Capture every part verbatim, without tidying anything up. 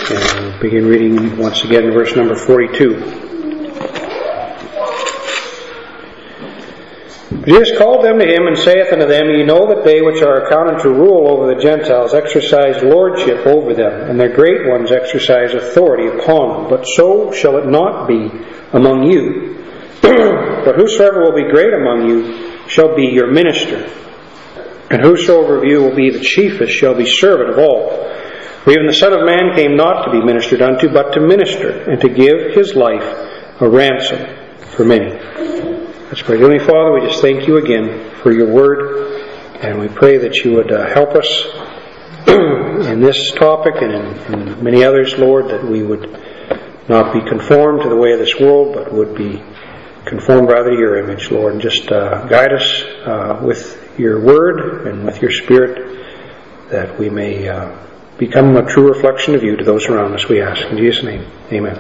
And we'll begin reading once again verse number forty-two. Jesus called them to him and saith unto them, Ye know that they which are accounted to rule over the Gentiles exercise lordship over them, and their great ones exercise authority upon them. But so shall it not be among you. But whosoever will be great among you shall be your minister. And whosoever of you will be the chiefest shall be servant of all. For even the Son of Man came not to be ministered unto, but to minister, and to give his life a ransom for many. Let's pray. Heavenly Father, we just thank you again for your word, and we pray that you would uh, help us in this topic and in, in many others, Lord, that we would not be conformed to the way of this world, but would be conformed rather to your image, Lord, and just uh, guide us uh, with your word and with your Spirit, that we may uh, become a true reflection of you to those around us, we ask. In Jesus' name, amen.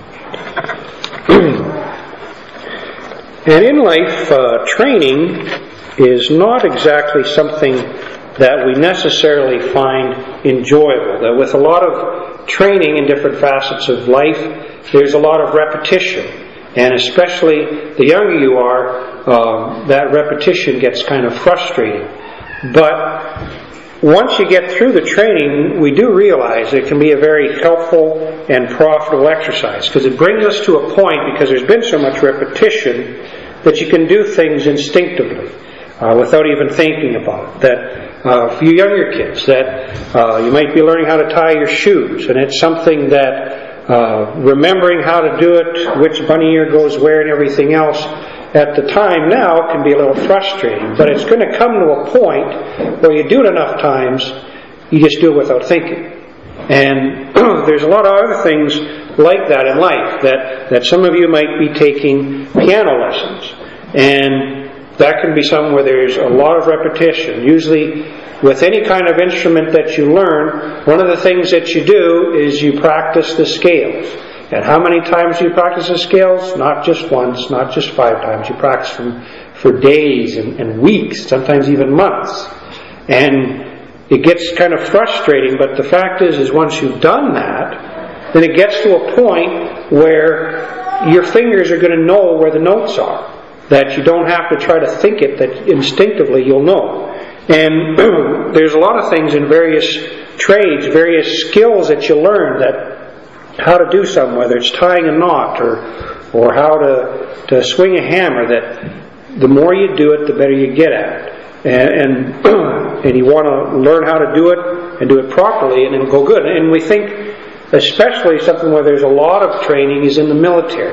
And in life, uh, training is not exactly something that we necessarily find enjoyable. That with a lot of training in different facets of life, there's a lot of repetition. And especially the younger you are, um, that repetition gets kind of frustrating. But once you get through the training, we do realize it can be a very helpful and profitable exercise, because it brings us to a point, because there's been so much repetition, that you can do things instinctively uh, without even thinking about it. That uh, for you younger kids, that uh, you might be learning how to tie your shoes, and it's something that uh, remembering how to do it, which bunny ear goes where and everything else, at the time now can be a little frustrating. But it's going to come to a point where you do it enough times, you just do it without thinking. And there's a lot of other things like that in life, that, that some of you might be taking piano lessons. And that can be something where there's a lot of repetition. Usually with any kind of instrument that you learn, one of the things that you do is you practice the scales. And how many times do you practice the scales? Not just once, not just five times. You practice them for days and, and weeks, sometimes even months. And it gets kind of frustrating, but the fact is, is once you've done that, then it gets to a point where your fingers are going to know where the notes are. That you don't have to try to think it, that instinctively you'll know. And there's a lot of things in various trades, various skills that you learn, that how to do something, whether it's tying a knot or or how to, to swing a hammer, that the more you do it, the better you get at it. And, and, and you want to learn how to do it and do it properly and then go good. And we think especially something where there's a lot of training is in the military,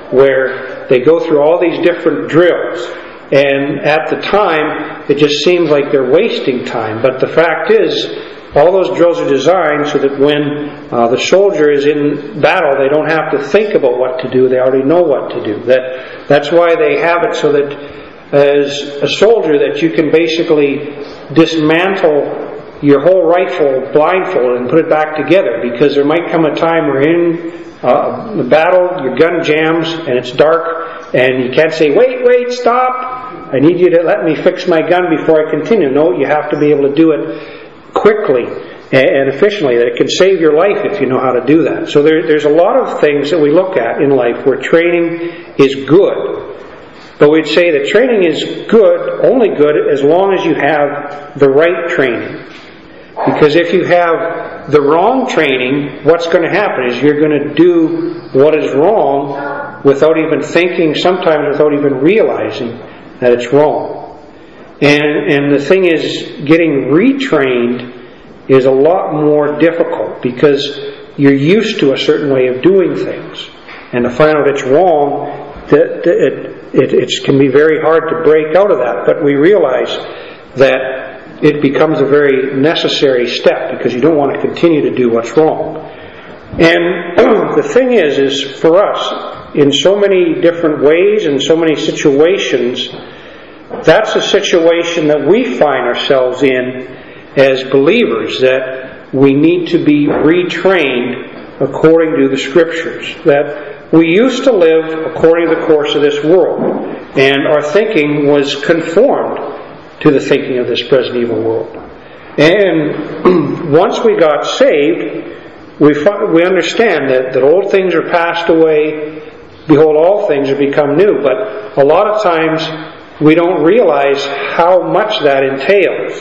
where they go through all these different drills. And at the time, it just seems like they're wasting time. But the fact is, all those drills are designed so that when uh, the soldier is in battle, they don't have to think about what to do. They already know what to do. That That's why they have it so that as a soldier, that you can basically dismantle your whole rifle blindfolded and put it back together, because there might come a time where in uh, the battle your gun jams and it's dark and you can't say, wait, wait, stop, I need you to let me fix my gun before I continue. No, you have to be able to do it quickly and efficiently, that it can save your life if you know how to do that. So there, there's a lot of things that we look at in life where training is good. But we'd say that training is good, only good, as long as you have the right training. Because if you have the wrong training, what's going to happen is you're going to do what is wrong without even thinking, sometimes without even realizing that it's wrong. And, and the thing is, getting retrained is a lot more difficult, because you're used to a certain way of doing things. And to find out it's wrong, that it, it, it can be very hard to break out of that. But we realize that it becomes a very necessary step, because you don't want to continue to do what's wrong. And the thing is, is for us, in so many different ways and so many situations, that's a situation that we find ourselves in as believers, that we need to be retrained according to the Scriptures. That we used to live according to the course of this world, and our thinking was conformed to the thinking of this present evil world. And once we got saved, we we understand that, that old things are passed away, behold, all things have become new. But a lot of times we don't realize how much that entails.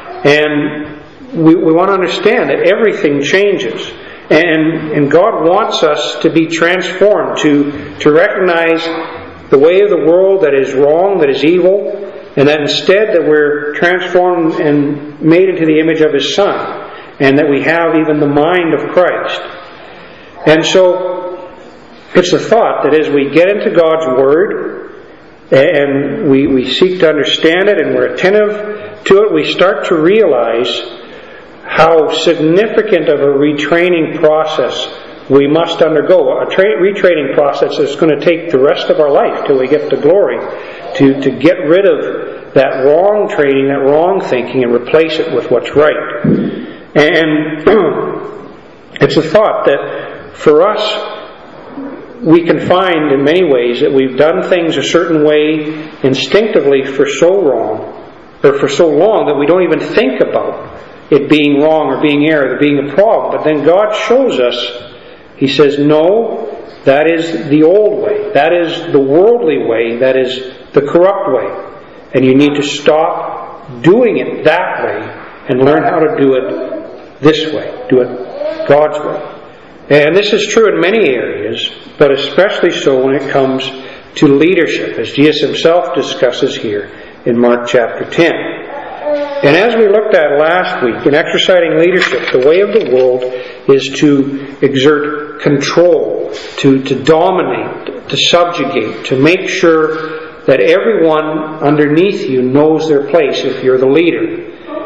And we, we want to understand that everything changes. And, and God wants us to be transformed, to, to recognize the way of the world that is wrong, that is evil, and that instead that we're transformed and made into the image of His Son, and that we have even the mind of Christ. And so it's the thought that as we get into God's Word and we, we seek to understand it and we're attentive to it, we start to realize how significant of a retraining process we must undergo. A tra- retraining process that's going to take the rest of our life till we get to glory, to, to get rid of that wrong training, that wrong thinking, and replace it with what's right. And it's a thought that for us, we can find in many ways that we've done things a certain way instinctively for so wrong, or for so long that we don't even think about it being wrong or being error or being a problem. But then God shows us, He says, no, that is the old way. That is the worldly way. That is the corrupt way. And you need to stop doing it that way and learn how to do it this way. Do it God's way. And this is true in many areas, but especially so when it comes to leadership, as Jesus Himself discusses here in Mark chapter ten. And as we looked at last week, in exercising leadership, the way of the world is to exert control, to, to dominate, to subjugate, to make sure that everyone underneath you knows their place if you're the leader.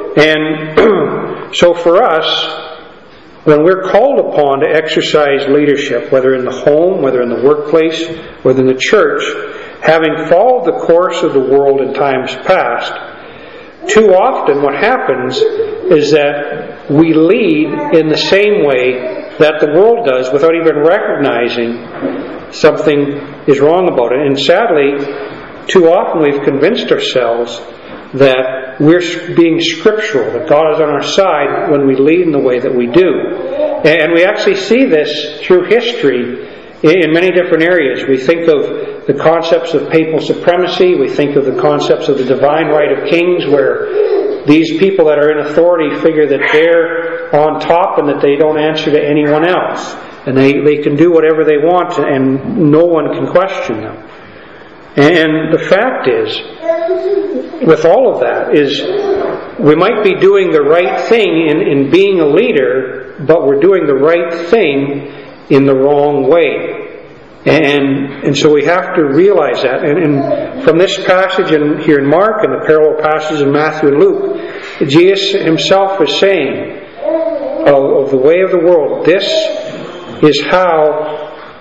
And so for us, when we're called upon to exercise leadership, whether in the home, whether in the workplace, whether in the church, having followed the course of the world in times past, too often what happens is that we lead in the same way that the world does without even recognizing something is wrong about it. And sadly, too often we've convinced ourselves that we're being scriptural, that God is on our side when we lead in the way that we do. And we actually see this through history in many different areas. We think of the concepts of papal supremacy. We think of the concepts of the divine right of kings, where these people that are in authority figure that they're on top and that they don't answer to anyone else. And they, they can do whatever they want and no one can question them. And the fact is, with all of that, is we might be doing the right thing in, in being a leader, but we're doing the right thing in the wrong way. And and so we have to realize that. And, and from this passage in, here in Mark and the parallel passages in Matthew and Luke, Jesus Himself is saying of, of the way of the world, this is how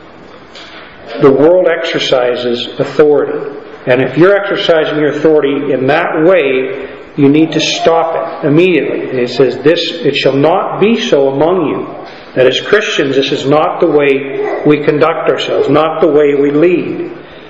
the world exercises authority. And if you're exercising your authority in that way, you need to stop it immediately. And He says, "This it shall not be so among you." That as Christians, this is not the way we conduct ourselves, not the way we lead.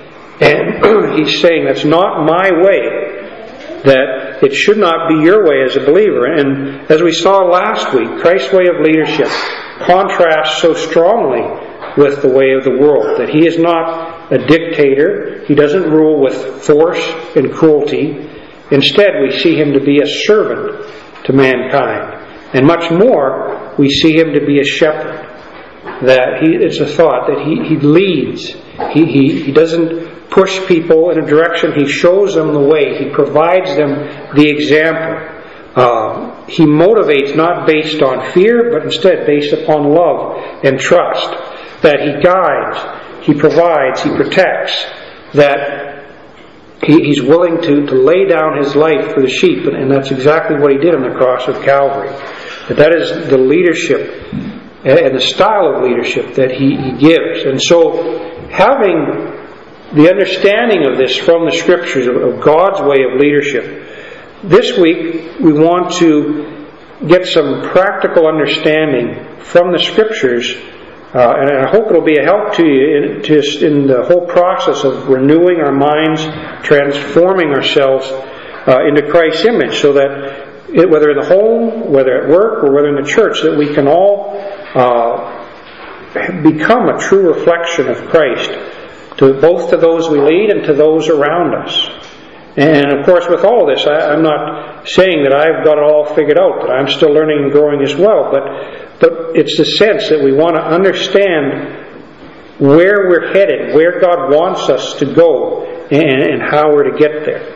And He's saying that's not my way, that it should not be your way as a believer. And as we saw last week, Christ's way of leadership contrasts so strongly with the way of the world, that He is not a dictator. He doesn't rule with force and cruelty. Instead, we see Him to be a servant to mankind. And much more, we see Him to be a shepherd. That he, it's a thought that He, he leads. He, he, he doesn't push people in a direction. He shows them the way. He provides them the example. Uh, he motivates not based on fear, but instead based upon love and trust. That He guides, He provides, He protects. That he, He's willing to, to lay down His life for the sheep. And, and that's exactly what He did on the cross of Calvary. That that is the leadership and the style of leadership that he, he gives. And so, having the understanding of this from the Scriptures, of, of God's way of leadership, this week we want to get some practical understanding from the Scriptures, uh, and I hope it'll be a help to you in, to, in the whole process of renewing our minds, transforming ourselves uh, into Christ's image, so that It, whether in the home, whether at work, or whether in the church, that we can all uh, become a true reflection of Christ, to both to those we lead and to those around us. And of course, with all this, I, I'm not saying that I've got it all figured out, that I'm still learning and growing as well, but, but it's the sense that we want to understand where we're headed, where God wants us to go, and, and how we're to get there.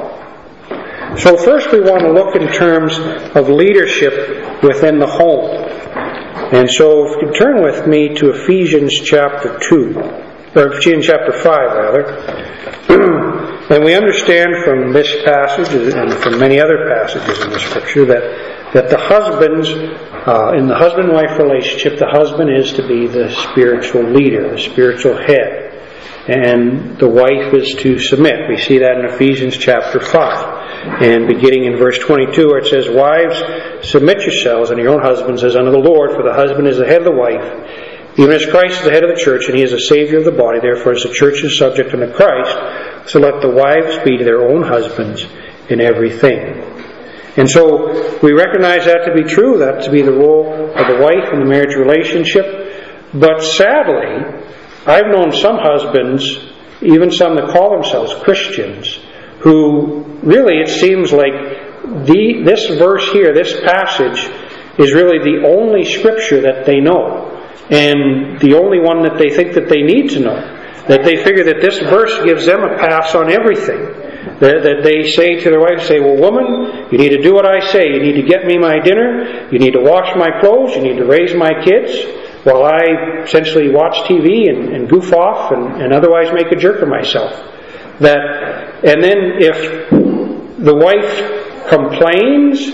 So first we want to look in terms of leadership within the home. And so if you turn with me to Ephesians chapter two, or Ephesians chapter five rather, and we understand from this passage and from many other passages in the Scripture that, that the husbands, uh, in the husband-wife relationship, the husband is to be the spiritual leader, the spiritual head. And the wife is to submit. We see that in Ephesians chapter five. And beginning in verse twenty-two, where it says, "Wives, submit yourselves unto your own husbands as unto the Lord, for the husband is the head of the wife, even as Christ is the head of the church, and he is the Savior of the body. Therefore, as the church is subject unto Christ, so let the wives be to their own husbands in everything." And so we recognize that to be true, that to be the role of the wife in the marriage relationship. But sadly, I've known some husbands, even some that call themselves Christians, who really it seems like the, this verse here, this passage, is really the only scripture that they know, and the only one that they think that they need to know. That they figure that this verse gives them a pass on everything. That, that they say to their wife, say, "Well, woman, you need to do what I say. You need to get me my dinner. You need to wash my clothes. You need to raise my kids, while I essentially watch T V and, and goof off and, and otherwise make a jerk of myself." That, and then if the wife complains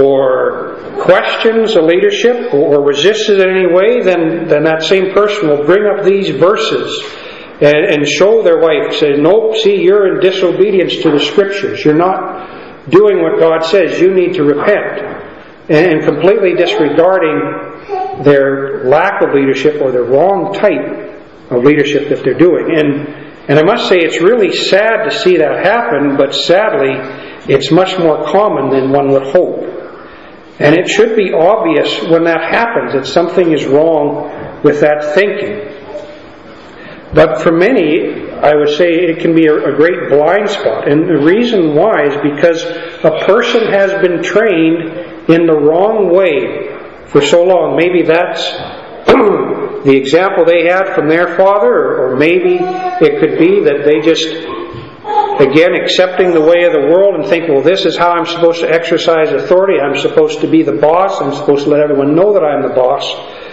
or questions the leadership or, or resists it in any way, then, then that same person will bring up these verses and, and show their wife, say, "Nope, see, you're in disobedience to the Scriptures. You're not doing what God says. You need to repent." And, and completely disregarding their lack of leadership or the wrong type of leadership that they're doing. And And I must say it's really sad to see that happen, but sadly it's much more common than one would hope. And it should be obvious when that happens that something is wrong with that thinking. But for many, I would say it can be a, a great blind spot. And the reason why is because a person has been trained in the wrong way for so long. Maybe that's the example they had from their father, or maybe it could be that they just, again, accepting the way of the world and think, well, this is how I'm supposed to exercise authority. I'm supposed to be the boss. I'm supposed to let everyone know that I'm the boss.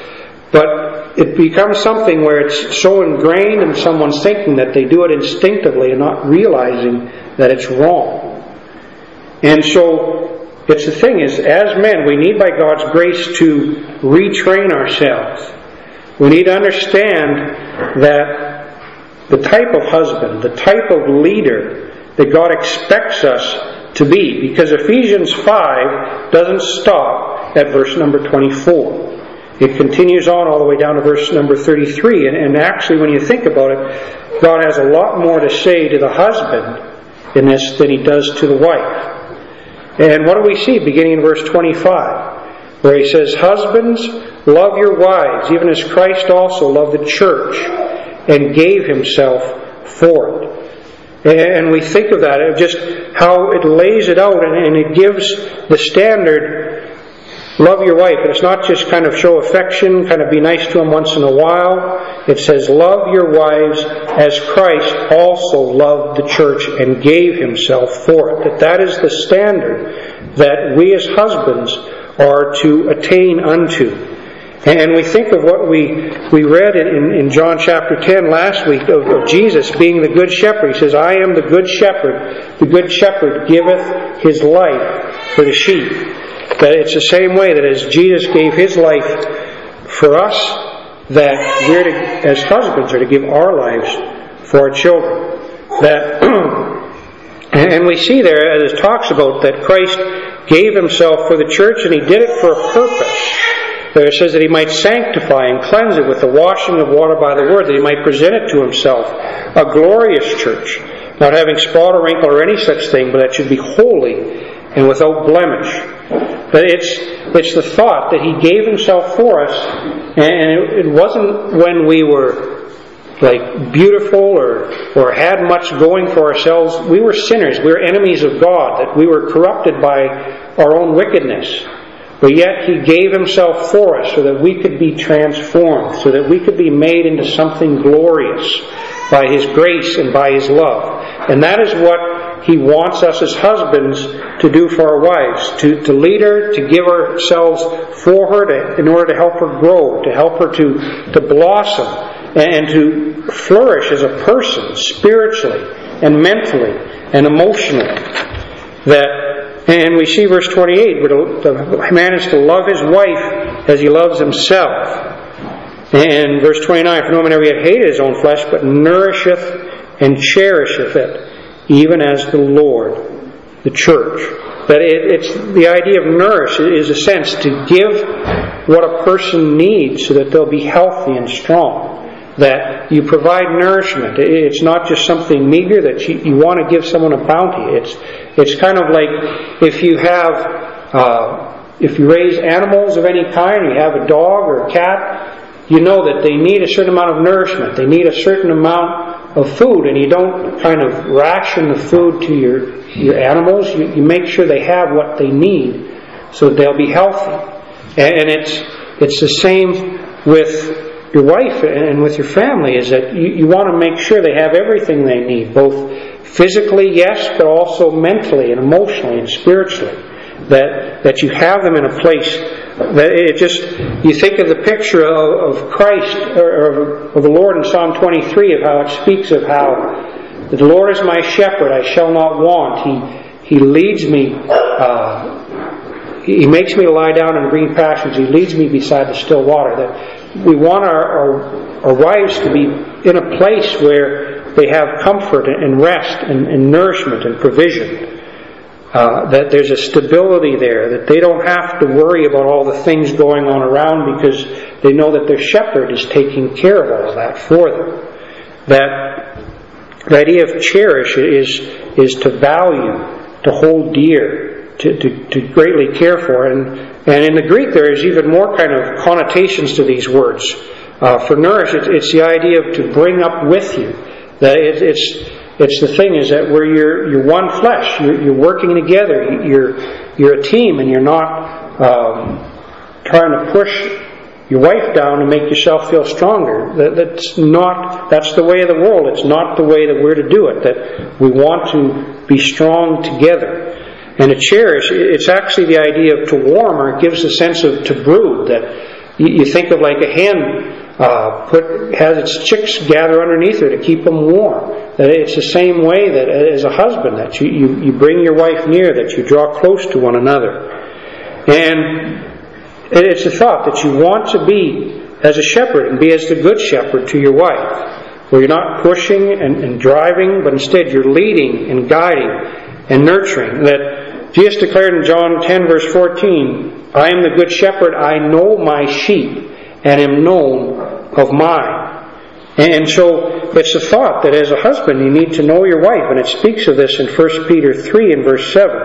But it becomes something where it's so ingrained in someone's thinking that they do it instinctively and not realizing that it's wrong. And so it's the thing is, as men, we need by God's grace to retrain ourselves. We need to understand that the type of husband, the type of leader that God expects us to be, because Ephesians five doesn't stop at verse number twenty-four. It continues on all the way down to verse number thirty-three. And, and actually, when you think about it, God has a lot more to say to the husband in this than He does to the wife. And what do we see beginning in verse twenty-five? Where He says, "Husbands, love your wives, even as Christ also loved the church and gave Himself for it." And we think of that, just how it lays it out, and it gives the standard, love your wife. And it's not just kind of show affection, kind of be nice to them once in a while. It says, love your wives as Christ also loved the church and gave Himself for it. That that is the standard that we as husbands are to attain unto. And we think of what we we read in, in John chapter ten last week of, of Jesus being the good shepherd. He says, "I am the good shepherd. The good shepherd giveth his life for the sheep." That it's the same way that as Jesus gave His life for us, that we're to, as husbands, are to give our lives for our children. That, and we see there, as it talks about, that Christ gave Himself for the church, and He did it for a purpose. There it says that He might sanctify and cleanse it with the washing of water by the Word, that He might present it to Himself, a glorious church, not having spot or wrinkle or any such thing, but that should be holy and without blemish. But it's it's the thought that He gave Himself for us, and it, it wasn't when we were like beautiful or or had much going for ourselves. We were sinners. We were enemies of God. That we were corrupted by our own wickedness. But yet He gave Himself for us so that we could be transformed, so that we could be made into something glorious by His grace and by His love. And that is what He wants us as husbands to do for our wives, to, to lead her, to give ourselves for her, to, in order to help her grow, to help her to, to blossom, and to flourish as a person, spiritually and mentally and emotionally. That, and we see verse twenty-eight, where the man is to love his wife as he loves himself. And verse twenty-nine, for no man ever yet hated his own flesh, but nourisheth and cherisheth it, even as the Lord, the church. That it, it's the idea of nourish is a sense to give what a person needs so that they'll be healthy and strong. That you provide nourishment. It's not just something meager that you, you want to give someone a bounty. It's it's kind of like if you have uh, if you raise animals of any kind, you have a dog or a cat, you know that they need a certain amount of nourishment. They need a certain amount of food, and you don't kind of ration the food to your your animals. You, you make sure they have what they need so that they'll be healthy. And, and it's it's the same with your wife and with your family, is that you, you want to make sure they have everything they need, both physically, yes, but also mentally and emotionally and spiritually. That that you have them in a place that it just, you think of the picture of, of Christ or of the Lord in Psalm twenty-three, of how it speaks of how the Lord is my shepherd, I shall not want. He He leads me. Uh, He makes me to lie down in green pastures. He leads me beside the still water. That we want our, our, our wives to be in a place where they have comfort and rest and, and nourishment and provision. Uh, that there's a stability there. That they don't have to worry about all the things going on around, because they know that their shepherd is taking care of all of that for them. That the idea of cherish is, is to value, to hold dear, To, to, to greatly care for. And, and in the Greek there is even more kind of connotations to these words. Uh, for nourish, it's, it's the idea of to bring up with you. That it, it's it's the thing is that where you're you're one flesh, you're, you're working together, you're you're a team, and you're not um, trying to push your wife down to make yourself feel stronger. That, that's not that's the way of the world. It's not the way that we're to do it. That we want to be strong together. And to cherish, it's actually the idea of to warm, or it gives a sense of to brood. That you, you think of like a hen uh, put has its chicks gather underneath her to keep them warm. That it's the same way that as a husband, that you, you, you bring your wife near, that you draw close to one another. And it's the thought that you want to be as a shepherd and be as the good shepherd to your wife, where you're not pushing and, and driving, but instead you're leading and guiding and nurturing. That Jesus declared in John ten verse fourteen, I am the good shepherd, I know my sheep and am known of mine. And so it's the thought that as a husband you need to know your wife, and it speaks of this in First Peter three and verse seven.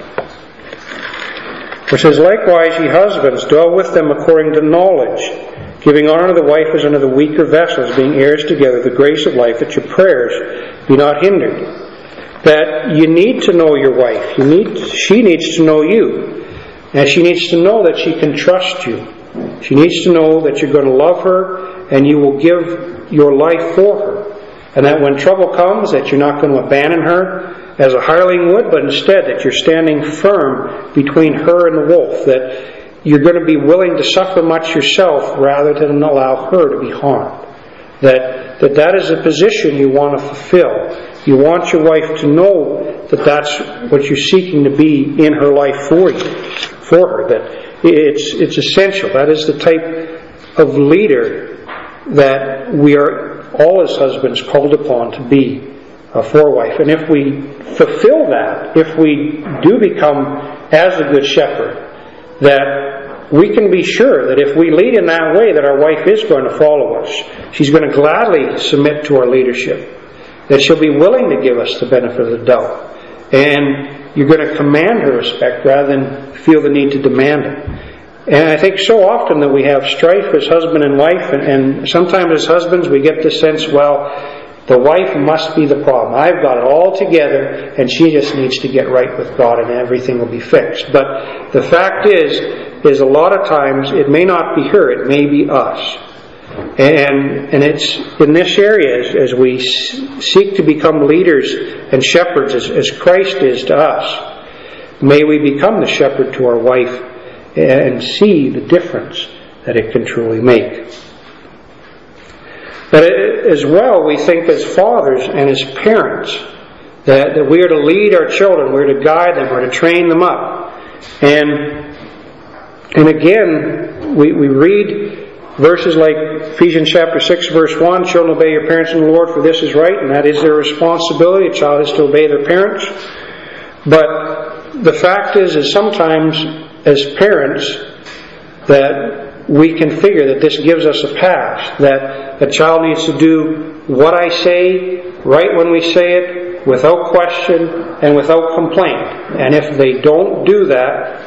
It says, likewise ye husbands, dwell with them according to knowledge, giving honor to the wife as unto the weaker vessels, being heirs together of the grace of life, that your prayers be not hindered. That you need to know your wife. You need, she needs to know you. And she needs to know that she can trust you. She needs to know that you're going to love her and you will give your life for her. And that when trouble comes, that you're not going to abandon her as a hireling would, but instead that you're standing firm between her and the wolf. That you're going to be willing to suffer much yourself rather than allow her to be harmed. That that, that is a position you want to fulfill. You want your wife to know that that's what you're seeking to be in her life for you, for her. That it's it's essential. That is the type of leader that we are all as husbands called upon to be uh, for a wife. And if we fulfill that, if we do become as the good shepherd, that we can be sure that if we lead in that way, that our wife is going to follow us. She's going to gladly submit to our leadership. That she'll be willing to give us the benefit of the doubt. And you're going to command her respect rather than feel the need to demand it. And I think so often that we have strife as husband and wife, and, and sometimes as husbands we get the sense, well, the wife must be the problem. I've got it all together and she just needs to get right with God and everything will be fixed. But the fact is, is a lot of times it may not be her, it may be us. And and it's in this area as, as we seek to become leaders and shepherds as, as Christ is to us, may we become the shepherd to our wife and see the difference that it can truly make. But as well, we think as fathers and as parents that, that we are to lead our children, we're to guide them, we're to train them up. And and again, we, we read verses like Ephesians chapter six verse one, children obey your parents in the Lord, for this is right, and that is their responsibility. A child is to obey their parents. But the fact is, is sometimes as parents that we can figure that this gives us a pass, that a child needs to do what I say, right when we say it, without question and without complaint. And if they don't do that,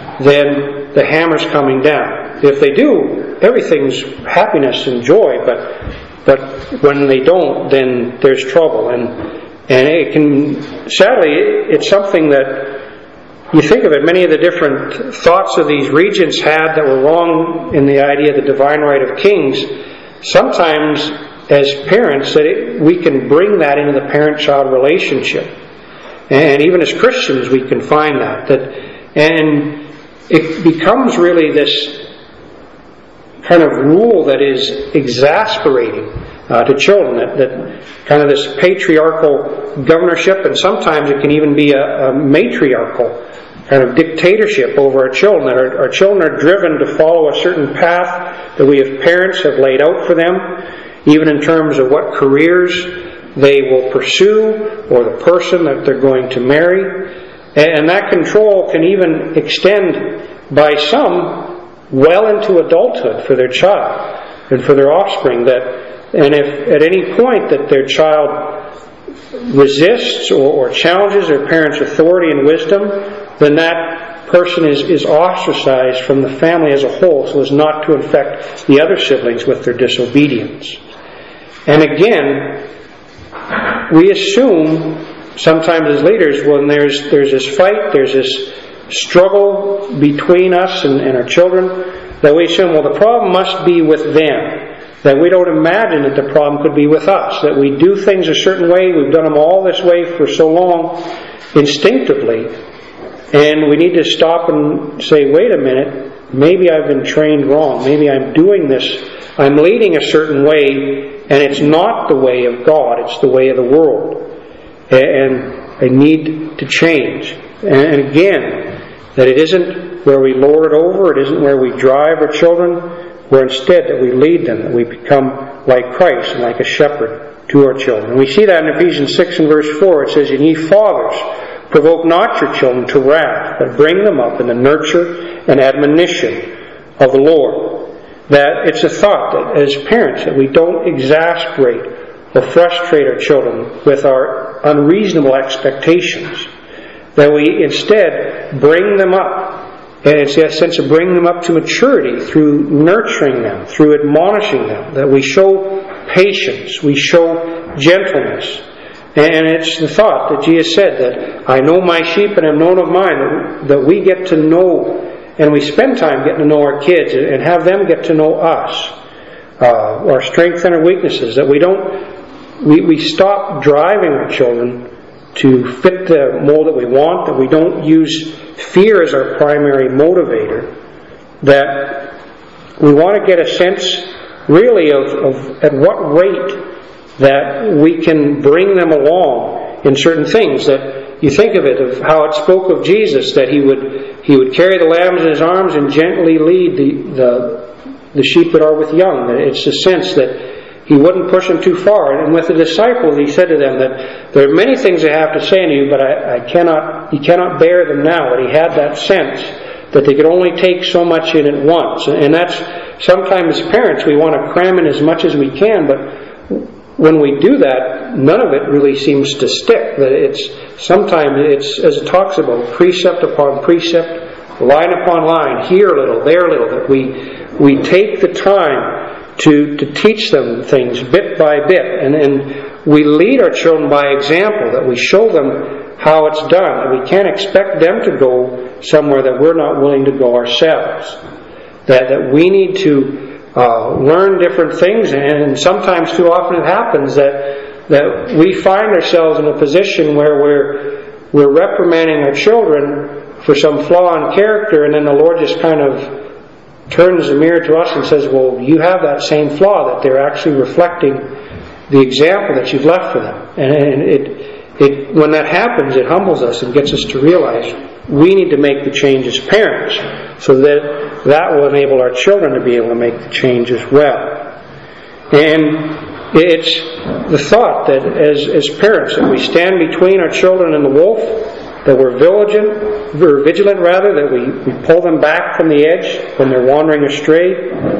then the hammer's coming down. If they do, everything's happiness and joy, but but when they don't, then there's trouble. And and it can, sadly, it's something that you think of it, many of the different thoughts of these regents had that were wrong in the idea of the divine right of kings. Sometimes, as parents, that it, we can bring that into the parent-child relationship, and even as Christians, we can find that. That, and it becomes really this kind of rule that is exasperating uh, to children. That, that kind of this patriarchal governorship, and sometimes it can even be a, a matriarchal kind of dictatorship over our children. Our, our children are driven to follow a certain path that we as parents have laid out for them, even in terms of what careers they will pursue or the person that they're going to marry. And that control can even extend by some well into adulthood for their child and for their offspring. That, and if at any point that their child resists or, or challenges their parents' authority and wisdom, then that person is, is ostracized from the family as a whole, so as not to infect the other siblings with their disobedience. And again, we assume sometimes as leaders, when there's there's this fight, there's this struggle between us and, and our children, that we assume, well, the problem must be with them. That we don't imagine that the problem could be with us. That we do things a certain way, we've done them all this way for so long, instinctively, and we need to stop and say, wait a minute, maybe I've been trained wrong. Maybe I'm doing this, I'm leading a certain way, and it's not the way of God, it's the way of the world. And I need to change. And again, that it isn't where we lord it over, it isn't where we drive our children, where instead that we lead them, that we become like Christ and like a shepherd to our children. And we see that in Ephesians six and verse four. It says, and ye fathers, provoke not your children to wrath, but bring them up in the nurture and admonition of the Lord. That it's a thought that as parents that we don't exasperate or frustrate our children with our unreasonable expectations. That we instead bring them up. And it's a sense of bringing them up to maturity through nurturing them, through admonishing them. That we show patience, we show gentleness. And it's the thought that Jesus said that I know my sheep and am known of mine, that we get to know and we spend time getting to know our kids and have them get to know us, uh, our strengths and our weaknesses, that we don't, we, we stop driving our children to fit the mold that we want, that we don't use fear as our primary motivator, that we want to get a sense really of, of at what rate that we can bring them along in certain things. That you think of it, of how it spoke of Jesus, that he would he would carry the lambs in his arms and gently lead the the, the sheep that are with young. That it's a sense that he wouldn't push them too far. And with the disciples, he said to them that there are many things I have to say to you, but I, I cannot, you cannot bear them now. That he had that sense that they could only take so much in at once. And that's sometimes as parents, we want to cram in as much as we can, but when we do that, none of it really seems to stick. That it's sometimes it's, as it talks about, precept upon precept, line upon line, here a little, there a little. That we we take the time to to teach them things bit by bit, and and we lead our children by example. That we show them how it's done. That we can't expect them to go somewhere that we're not willing to go ourselves. That that we need to Uh, learn different things, and sometimes too often it happens that that we find ourselves in a position where we're we're reprimanding our children for some flaw in character, and then the Lord just kind of turns the mirror to us and says, well, you have that same flaw, that they're actually reflecting the example that you've left for them. And, and it it when that happens, it humbles us and gets us to realize we need to make the change as parents, so that that will enable our children to be able to make the change as well. And it's the thought that as, as parents, that we stand between our children and the wolf, that we're vigilant, we're vigilant rather, that we, we pull them back from the edge when they're wandering astray.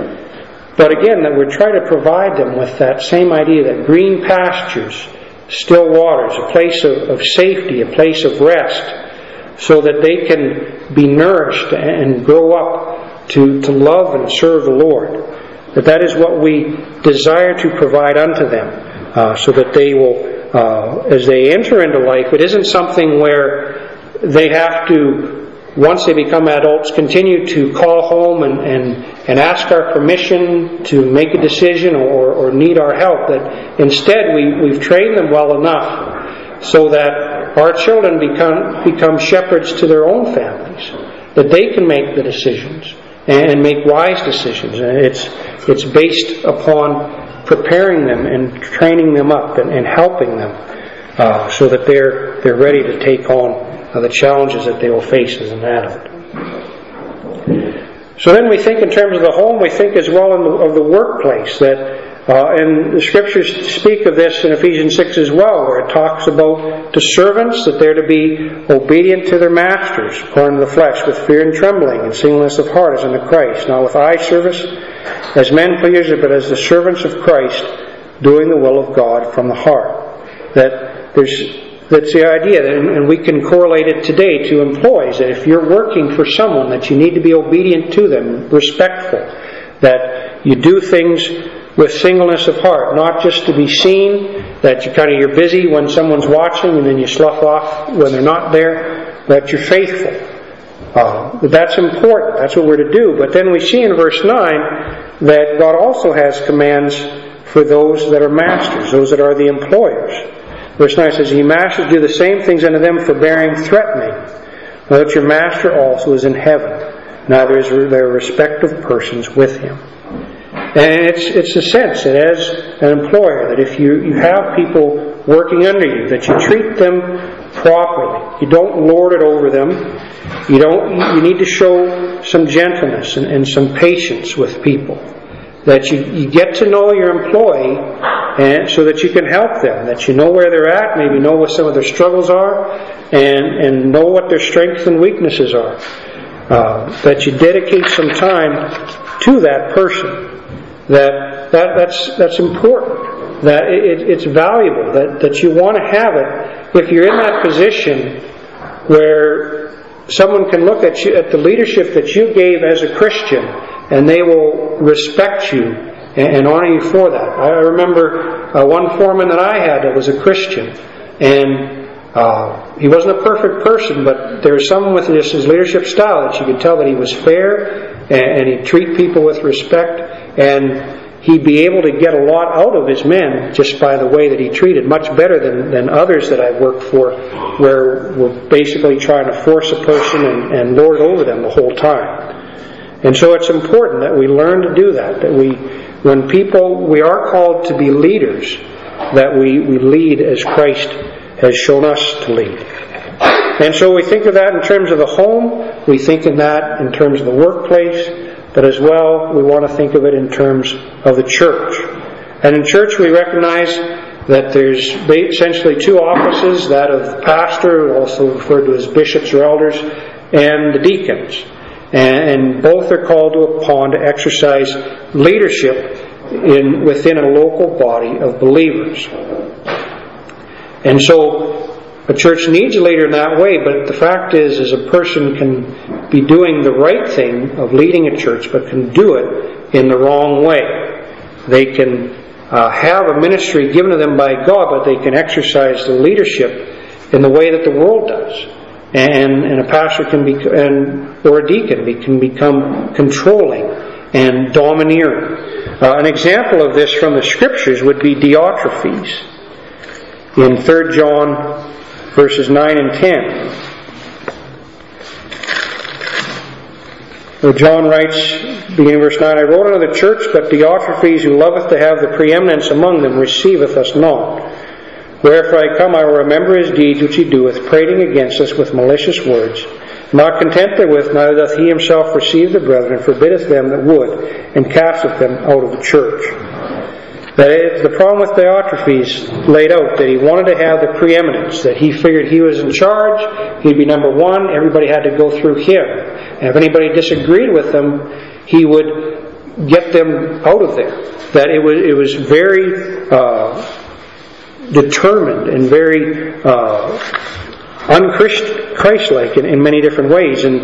But again, that we try to provide them with that same idea, that green pastures, still waters, a place of, of safety, a place of rest, so that they can be nourished and grow up to, to love and serve the Lord. That that is what we desire to provide unto them, uh, so that they will, uh, as they enter into life, it isn't something where they have to, once they become adults, continue to call home and, and, and ask our permission to make a decision or, or need our help. That instead we, we've trained them well enough so that our children become become shepherds to their own families, that they can make the decisions and make wise decisions. And it's it's based upon preparing them and training them up and, and helping them, uh, so that they're they're ready to take on uh, the challenges that they will face as an adult. So then we think in terms of the home, we think as well in the, of the workplace, that Uh, and the Scriptures speak of this in Ephesians six as well, where it talks about the servants, that they're to be obedient to their masters, according to the flesh, with fear and trembling, and singleness of heart as unto Christ, not with eye service, as men pleasers, but as the servants of Christ, doing the will of God from the heart. That there's that's the idea, that, and we can correlate it today to employees, that if you're working for someone, that you need to be obedient to them, respectful, that you do things with singleness of heart, not just to be seen, that you kind of you're busy when someone's watching and then you slough off when they're not there, that you're faithful. Uh, but that's important. That's what we're to do. But then we see in verse nine that God also has commands for those that are masters, those that are the employers. Verse nine says, "Ye masters, do the same things unto them, forbearing, threatening, that your master also is in heaven. Neither is there respect of persons with him." And it's it's a sense that as an employer, that if you, you have people working under you, that you treat them properly. You don't lord it over them. You don't. You need to show some gentleness and, and some patience with people. That you, you get to know your employee, and so that you can help them. That you know where they're at, maybe know what some of their struggles are, and, and know what their strengths and weaknesses are. Uh, that you dedicate some time to that person. That, that that's that's important. That it, it's valuable. That, that you want to have it. If you're in that position where someone can look at you, at the leadership that you gave as a Christian, and they will respect you and, and honor you for that. I remember uh, one foreman that I had that was a Christian, and uh, he wasn't a perfect person, but there was something with just his leadership style that you could tell that he was fair, and, and he'd treat people with respect. And he'd be able to get a lot out of his men just by the way that he treated, much better than, than others that I've worked for, where we're basically trying to force a person and, and lord over them the whole time. And so it's important that we learn to do that, that we, when people, we are called to be leaders, that we, we lead as Christ has shown us to lead. And so we think of that in terms of the home, we think of that in terms of the workplace, but as well, we want to think of it in terms of the church. And in church, we recognize that there's essentially two offices, that of the pastor, also referred to as bishops or elders, and the deacons. And both are called upon to exercise leadership in within a local body of believers. And so a church needs a leader in that way, but the fact is, is a person can be doing the right thing of leading a church, but can do it in the wrong way. They can uh, have a ministry given to them by God, but they can exercise the leadership in the way that the world does. And, and a pastor can be, and, or a deacon be, can become controlling and domineering. Uh, an example of this from the Scriptures would be Diotrephes in Third John verses nine and ten. Where John writes, beginning verse nine, I wrote unto the church, but Diotrephes, who loveth to have the preeminence among them, receiveth us not. Wherefore I come, I will remember his deeds which he doeth, prating against us with malicious words. Not content therewith, neither doth he himself receive the brethren, forbiddeth them that would, and casteth them out of the church. That is, the problem with Diotrephes laid out, that he wanted to have the preeminence, that he figured he was in charge, he'd be number one, everybody had to go through him. And if anybody disagreed with him, he would get them out of there. That it was, it was very uh, determined and very uh, un-Christ-like in, in many different ways. And,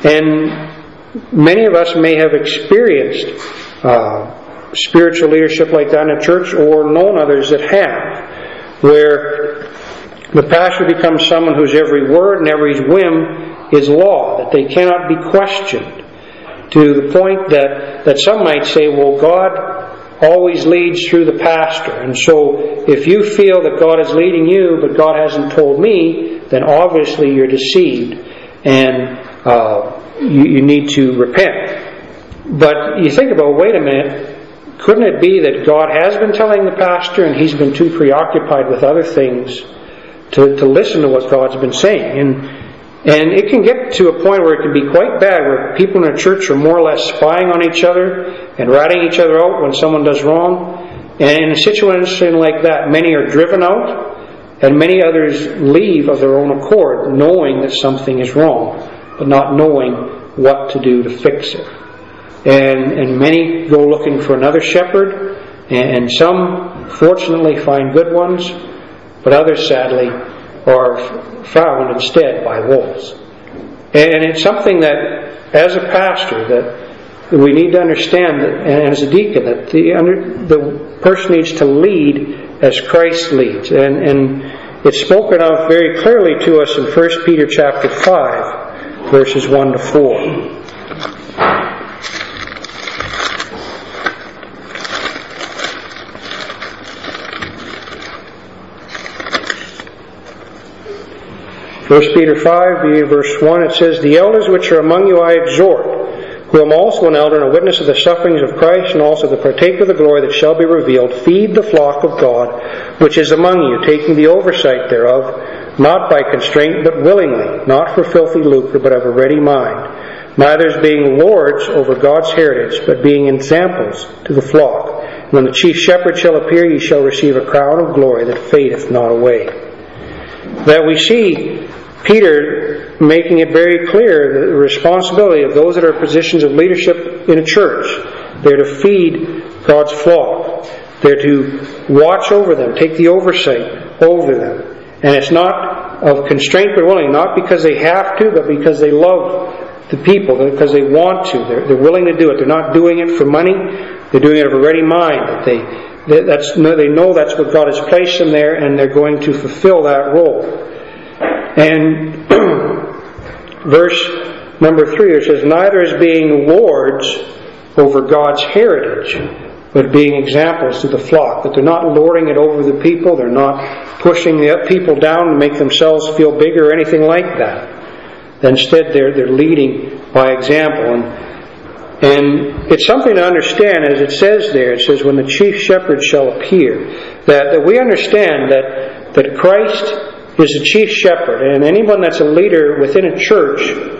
and many of us may have experienced uh, spiritual leadership like that in a church, or known others that have, where the pastor becomes someone whose every word and every whim is law, that they cannot be questioned, to the point that, that some might say, well, God always leads through the pastor, and so if you feel that God is leading you but God hasn't told me, then obviously you're deceived and uh, you, you need to repent. But you think about, wait a minute, couldn't it be that God has been telling the pastor and he's been too preoccupied with other things to, to listen to what God's been saying? And, and it can get to a point where it can be quite bad, where people in a church are more or less spying on each other and ratting each other out when someone does wrong. And in a situation like that, many are driven out and many others leave of their own accord, knowing that something is wrong, but not knowing what to do to fix it. And, and many go looking for another shepherd, and some fortunately find good ones, but others sadly are found instead by wolves. And it's something that, as a pastor, that we need to understand, that, and as a deacon, that the, under, the person needs to lead as Christ leads. And, and it's spoken of very clearly to us in First Peter chapter five, verses one to four. First Peter five, verse one, it says, The elders which are among you I exhort, who am also an elder and a witness of the sufferings of Christ, and also the partaker of the glory that shall be revealed, feed the flock of God, which is among you, taking the oversight thereof, not by constraint, but willingly, not for filthy lucre, but of a ready mind, neither as being lords over God's heritage, but being examples to the flock. When the chief shepherd shall appear, ye shall receive a crown of glory that fadeth not away. That we see Peter making it very clear the responsibility of those that are in positions of leadership in a church. They're to feed God's flock. They're to watch over them, take the oversight over them. And it's not of constraint but willing, not because they have to, but because they love the people, because they want to. They're, they're willing to do it. They're not doing it for money. They're doing it of a ready mind. That they, they, that's, they know that's what God has placed them there, and they're going to fulfill that role. And verse number three, it says, Neither as being lords over God's heritage, but being examples to the flock. That they're not lording it over the people. They're not pushing the people down to make themselves feel bigger or anything like that. Instead, they're, they're leading by example. And, and it's something to understand, as it says there. It says, when the chief shepherd shall appear. That, that we understand that, that Christ is the chief shepherd, and anyone that's a leader within a church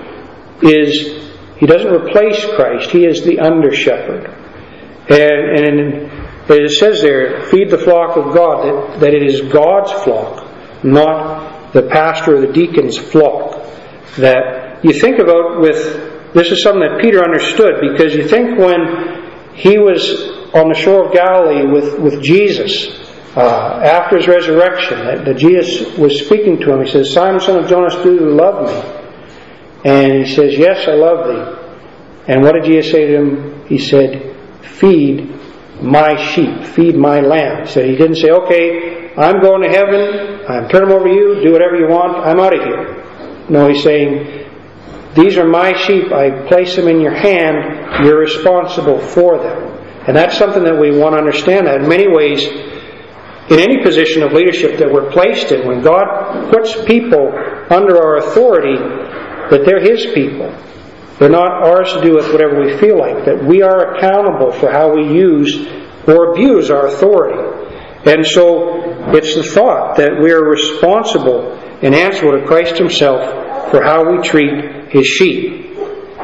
is, he doesn't replace Christ, he is the under shepherd. And, and it says there, feed the flock of God, that, that it is God's flock, not the pastor or the deacon's flock. That you think about with, this is something that Peter understood, because you think when he was on the shore of Galilee with, with Jesus uh, after His resurrection, that, that Jesus was speaking to him. He says, Simon, son of Jonas, do you love me? And he says, yes, I love thee. And what did Jesus say to him? He said, feed my sheep, feed my lambs. So he didn't say, okay, I'm going to heaven, I'm turning them over to you, do whatever you want, I'm out of here. No, he's saying, these are my sheep, I place them in your hand, you're responsible for them. And that's something that we want to understand. That in many ways, in any position of leadership that we're placed in, when God puts people under our authority, that they're His people. They're not ours to do with whatever we feel like. That we are accountable for how we use or abuse our authority. And so it's the thought that we are responsible and answerable to Christ Himself for how we treat His sheep.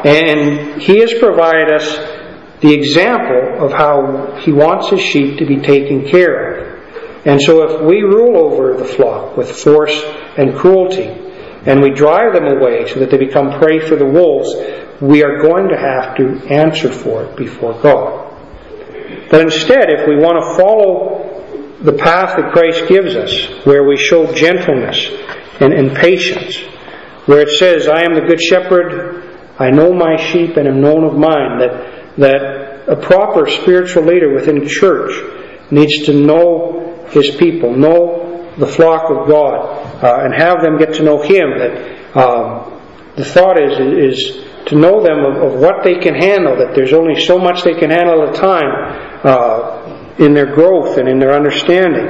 And He has provided us the example of how He wants His sheep to be taken care of. And so if we rule over the flock with force and cruelty, and we drive them away so that they become prey for the wolves, we are going to have to answer for it before God. But instead, if we want to follow the path that Christ gives us, where we show gentleness and, and patience, where it says, I am the good shepherd, I know my sheep and am known of mine, that that a proper spiritual leader within the church needs to know his people, know the flock of God, uh, and have them get to know Him. That um, the thought is is to know them of, of what they can handle, that there's only so much they can handle at a time uh, in their growth and in their understanding.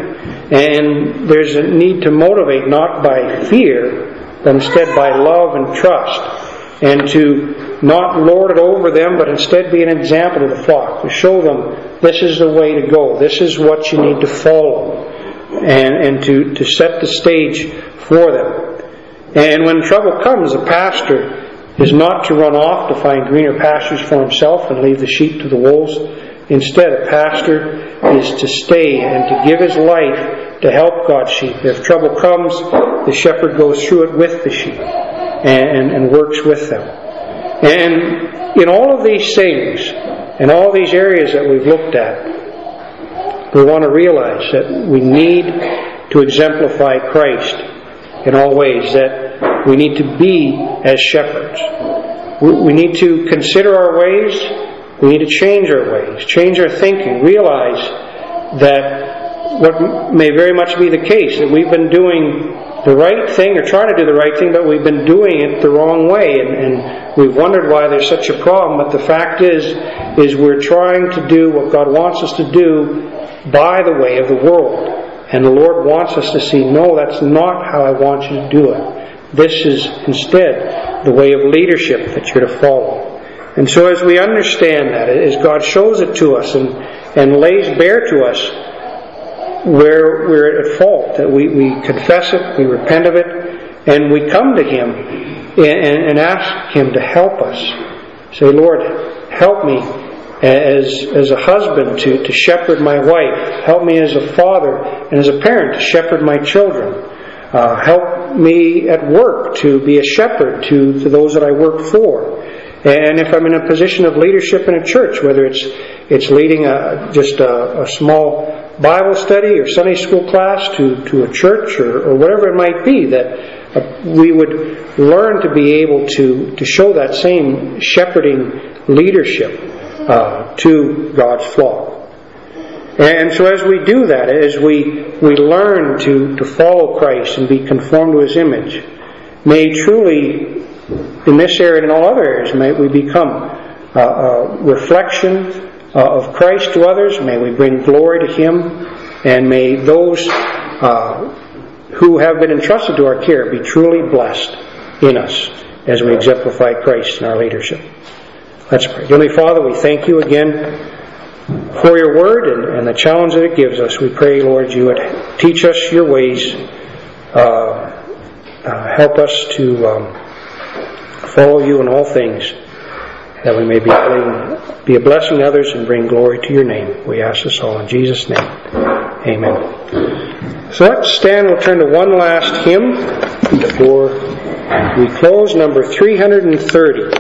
And there's a need to motivate not by fear, but instead by love and trust. And to not lord it over them, but instead be an example to the flock. To show them this is the way to go. This is what you need to follow. And, and to, to set the stage for them. And when trouble comes, the pastor is not to run off to find greener pastures for himself and leave the sheep to the wolves. Instead, a pastor is to stay and to give his life to help God's sheep. If trouble comes, the shepherd goes through it with the sheep. And, and works with them. And in all of these things, in all these areas that we've looked at, we want to realize that we need to exemplify Christ in all ways, that we need to be as shepherds. We need to consider our ways, we need to change our ways, change our thinking, realize that what may very much be the case, that we've been doing the right thing, or trying to do the right thing, but we've been doing it the wrong way, and, and we've wondered why there's such a problem. But the fact is, is we're trying to do what God wants us to do by the way of the world. And the Lord wants us to see, no, that's not how I want you to do it. This is instead the way of leadership that you're to follow. And so as we understand that, as God shows it to us and, and lays bare to us where we're at fault, that we, we confess it, we repent of it, and we come to Him and, and ask Him to help us. Say, Lord, help me as, as a husband to, to shepherd my wife. Help me as a father and as a parent to shepherd my children. Uh, help me at work to be a shepherd to, to those that I work for. And if I'm in a position of leadership in a church, whether it's it's leading a, just a, a small Bible study or Sunday school class to, to a church or, or whatever it might be, that uh, we would learn to be able to, to show that same shepherding leadership uh, to God's flock. And so as we do that, as we, we learn to, to follow Christ and be conformed to His image, may truly, in this area and in all other areas, may we become a, a reflection of Christ to others. May we bring glory to Him, and may those uh, who have been entrusted to our care be truly blessed in us as we exemplify Christ in our leadership. Let's pray. Heavenly Father, we thank You again for Your Word and, and the challenge that it gives us. We pray, Lord, You would teach us Your ways, uh, uh, help us to um, follow You in all things, that we may be, be a blessing to others and bring glory to Your name. We ask this all in Jesus' name. Amen. So let's stand. We'll turn to one last hymn before we close, number three hundred thirty.